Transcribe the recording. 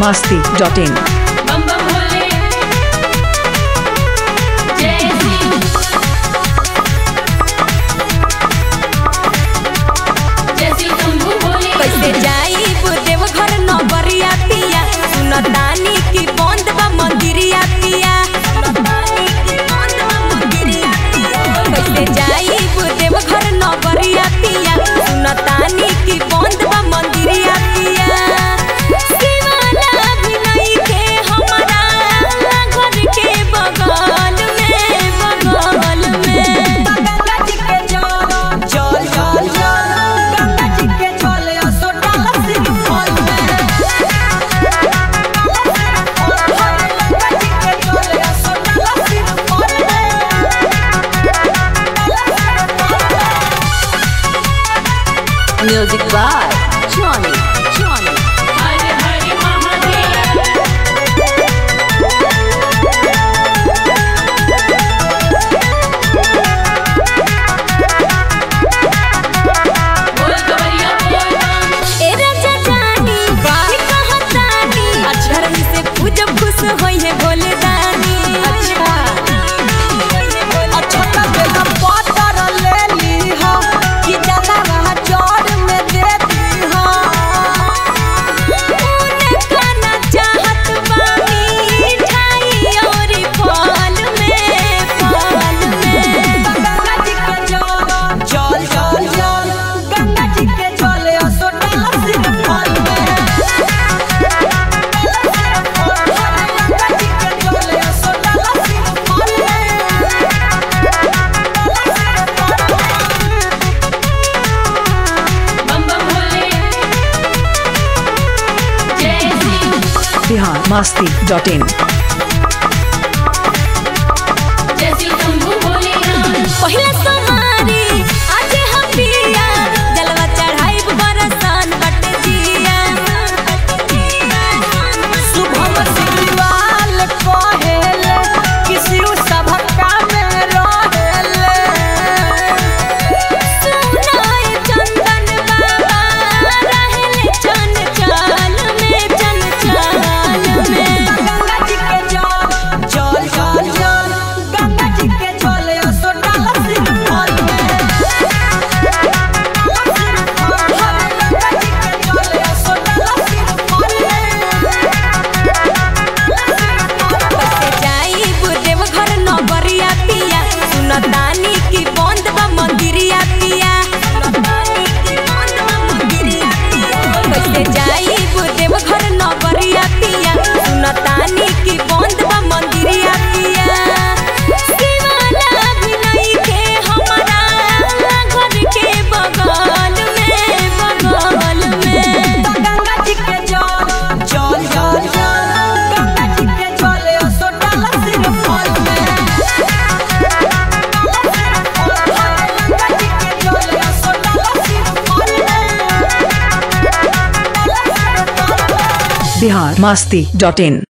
biharmasti.in बम बम भोले जय शिव जय शिव शंभू भोले कैसे जाई देव घर नगरिया पिया सुनतानी की बंद बा मंदिरिया पिया कैसे जाई देव घर नगरिया पिया सुनतानी की बंद बा मंदिरिया पिया शिवाला भी नहीं के हमारा घर के बगल में गंगा जी के जल जल जल जल गंगा जी के जल असो डाला सिर फल में गंगा जी के जल असो डाला सिर फल में म्यूजिक बाय जॉनी हर हर महादेव बोल कवरिया बोल ए राजा जानी गाली कहतानी अक्षर से पूजब खुश होई है भोले दानी अच्छा बेटा पातर ले ली हो कि जाना रहा जोड़ में देती हो उन्हें खाना चाहत बानी ठाई और फल में गंगा जी के जल जल जल जल गंगा जी के जल असो डाला सिर फल में गंगा जी के जल असो डाला सिर फल में बम बम भोले जय शिव biharmasti.in जय शिव शंभू भोले पहिला समारी आज हम पिया जलवा चढ़ाई बरसान बट जिया शुभम सिवाल कहेल किसी सभका में रहेल सुनाई चंदन बाबा रहेल चन चाल में गंगा जी के जल जल जल जल गंगा जी के जल असो डाला सिर फल में गंगा जी के जल असो डाला सिर फल में कैसे जाई देव घर नगरिया पिया सुनतानी की बंद बा मंदिरिया पिया कैसे जाई देव घर नगरिया पिया सुनतानी की बंद बा मंदिरिया पिया शिवाला भी नहीं के हमारा घर के बगल में गंगा जी के जल जल जल जल गंगा जी के जल असो डाला सिर फल में गंगा जी के जल असो डाला सिर फल में biharmasti.in